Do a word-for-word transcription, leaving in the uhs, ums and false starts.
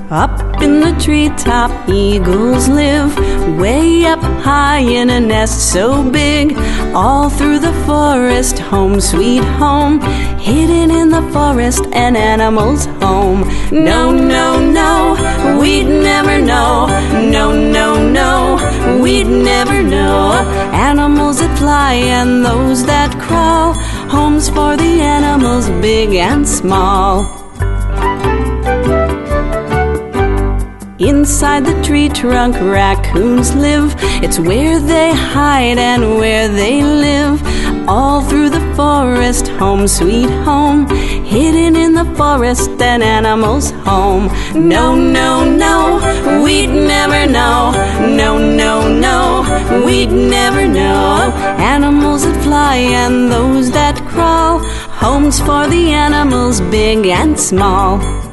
Up in the treetop, eagles live, way up high in a nest so big. All through the forest, home sweet home, hidden in the forest, an animal's home. No, no, no, we'd never know. No, no, no, we'd never know. Animals that fly and those that crawl, homes for the animals big and small. Inside the tree trunk, raccoons live. It's where they hide and where they live. All through the forest, home sweet home, hidden in the forest, an animal's home. No, no, no, we'd never know. No, no, no, we'd never know. Animals that fly and those that crawl, homes for the animals big and small.